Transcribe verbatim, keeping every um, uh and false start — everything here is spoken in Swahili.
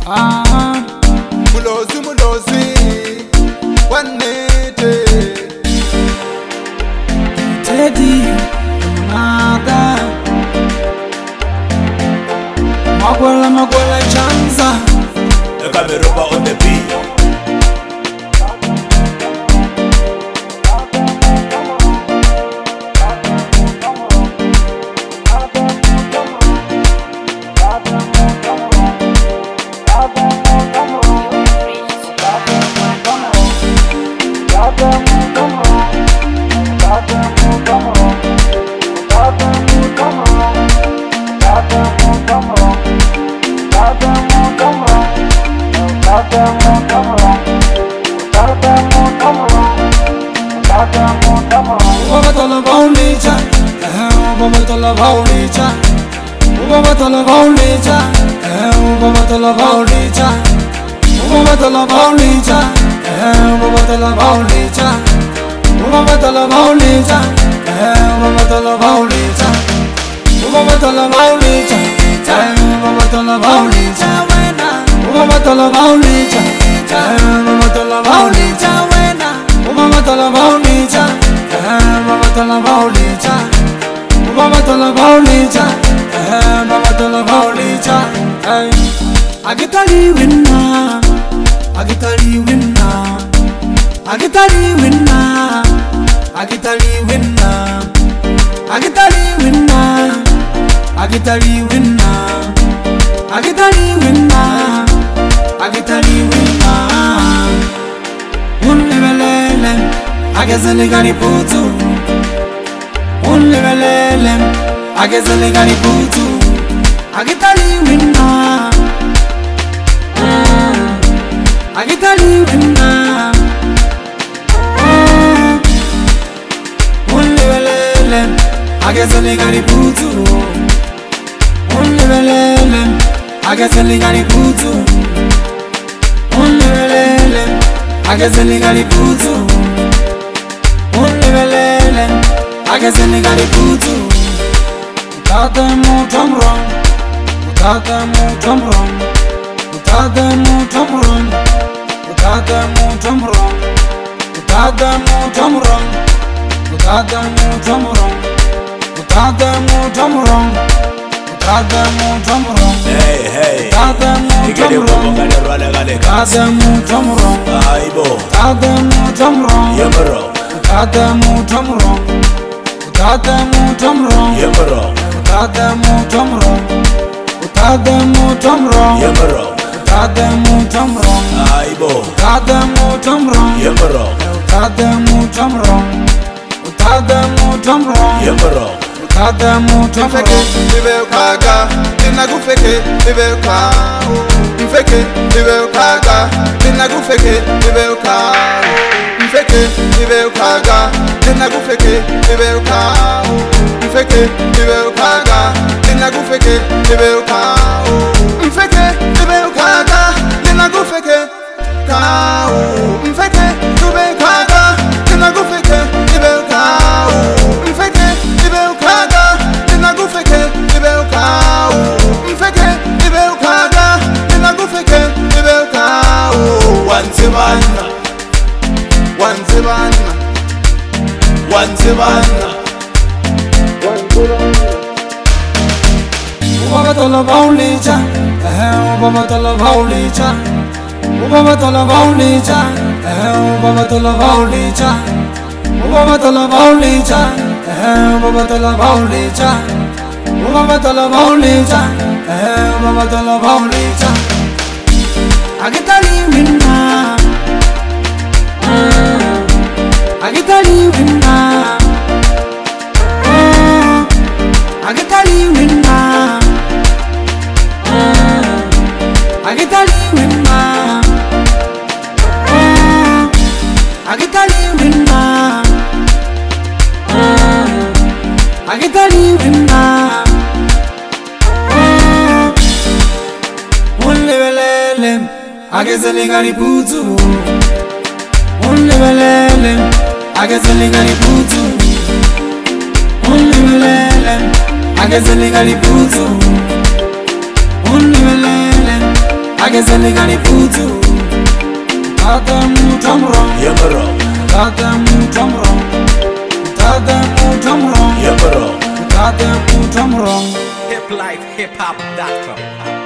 Ah, mulozi mulozi wanete Teddy nada Magwala magwala chanza Ekameruba on the beat. Ubabatola baulija, ubabatola baulija, ubabatola baulija, ubabatola baulija, ubabatola baulija, ubabatola baulija, ubabatola baulija, ubabatola baulija, ubabatola baulija, ubabatola baulija, ubabatola baulija, ubabatola baulija, ubabatola baulija. Mama tola baulija, mama tola baulija, mama tola baulija. Agitali winna, agitali winna, agitali winna, agitali winna, agitali winna, agitali winna, agitali winna, agitali winna. Unlevelele. Agezele gani putu, unlevelele. Agezele gani putu, agitali winna, agitali winna, unlevelele. Agezele gani putu, unlevelele. Agezele gani putu, unlevelele. Agezele gani putu. Unlevelele, agezele gani putu. Utate mutamron, utate mutamron, utate mutamron, utate mutamron, utate mutamron, utate mutamron, utate mutamron, utate mutamron. Hey hey, utate mutamron, utate mutamron, aibo, utate mutamron, yemero. Utate mutamron, utate mutamron, Yemero. Utate mutamron, utate mutamron, Yemero. Utate mutamron, Aibo. Utate mutamron, Yemero. Utate mutamron, Utate mutamron, Yemero. Utate mutamron. Mfeke libe ukaga, nina gufeke libe ukaga. Mfeke libe ukaga, nina gufeke libe ukaga. Mfeke libe ukaga, nina gufeke libe ukaga. Mfeke libe ukaga, nina gufeke libe ukaga. Mfeke libe ukaga, nina gufeke kao. Mfeke libe ukaga, nina gufeke libe ukaga. Mfeke libe ukaga, nina gufeke libe ukaga. Mfeke libe ukaga, nina gufeke libe ukaga. Wanzibana, Wanzibana, wanzibana. Ubabatola baulija, ubabatola baulija, ubabatola baulija, ubabatola baulija, ubabatola baulija, ubabatola baulija, ubabatola baulija, ubabatola baulija. Agitali winna, agitali winna, agitali winna, agitali winna, agitali winna, agitali winna. Unlevelele, agezele gani putu, unlevelele. Agezele gani putu, unlevelele. Agezele gani putu, unlevelele. agezelikani putu. Got them I'm wrong. Yeah, bro. Got them I'm wrong. Got them I'm wrong. Yeah, bro. Got them I'm wrong. Hip life, hip hop dot com.